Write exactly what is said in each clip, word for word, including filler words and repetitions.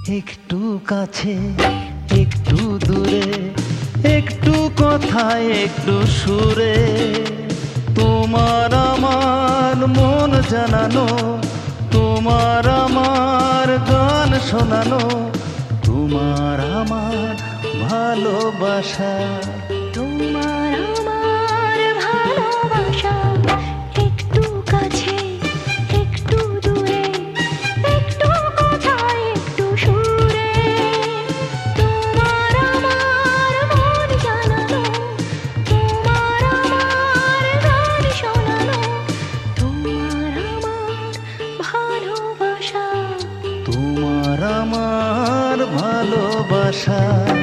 একটু কাছে একটু দূরে, একটু কথায় একটু সুরে, তোমার আমার মন জানানো, তোমার আমার গান শোনানো, তোমার আমার ভালোবাসা। তোমার আমার ভালোবাসা, একটু কাছে একটু দূরে, একটু কথায় একটু সুরে, তোমার আমার মন জানানো, তোমার আমার গান শোনানো, তোমার আমার ভালোবাসা। তোমার আমার ভালোবাসা।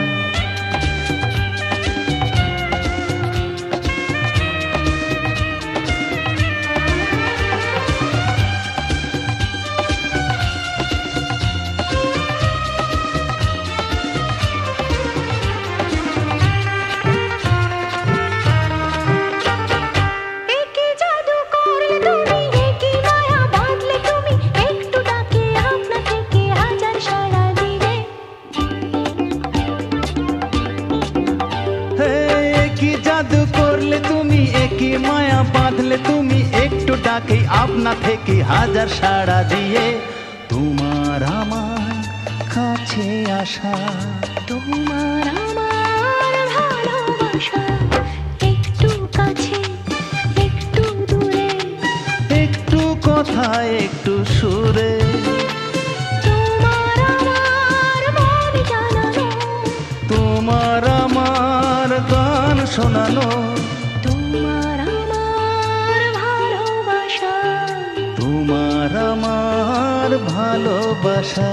একই মায়া বাঁধলে তুমি, একটু ডাকে আপনা থেকে হাজার সাড়া দিয়ে, তোমার আমার কাছে আসা। তোমার আমার ভালোবাসা, একটু কাছে একটু দূরে, একটু কথায় একটু সুরে, তোমার আমার মন জানানো, তোমার আমার গান শোনানো, তোমার আমার ভালোবাসা। তোমার আমার ভালোবাসা।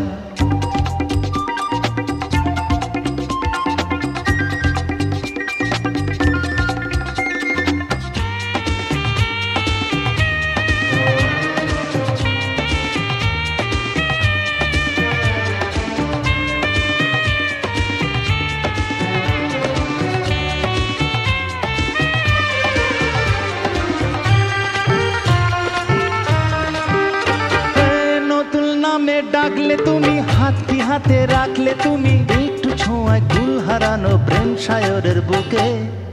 ডাকলে তুমি, হাতটি হাতে রাখলে তুমি, একটু ছোঁয়ায় গুল হারানো প্রেম সায়রের বুকে।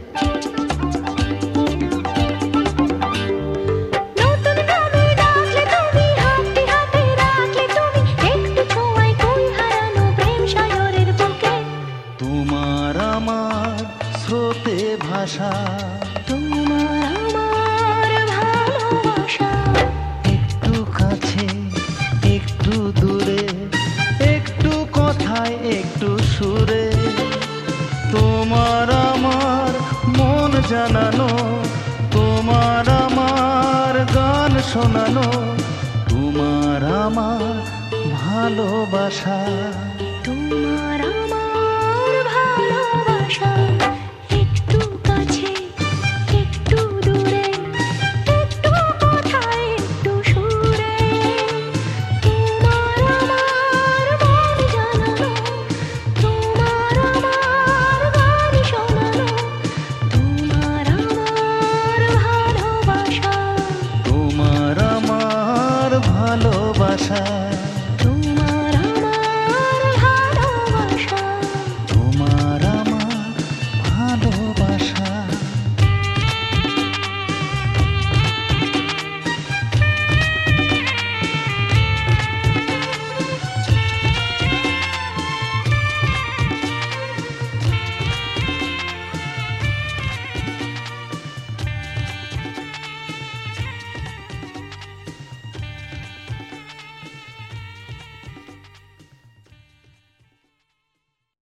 নতুন নামে ডাকলে তুমি, হাতটি হাতে রাখলে তুমি, একটু ছোঁয়ায় গুল হারানো প্রেম সায়রের বুকে। তোমার আমার স্রোতে ভাষা, তোমার আমার ভালোবাসা, একটু কাছে একটু দূরে, একটু কথায় একটু সুরে, তোমার আমার মন জানানো, তোমার আমার গান শোনানো, তোমার আমার ভালোবাসা। তোমার আমার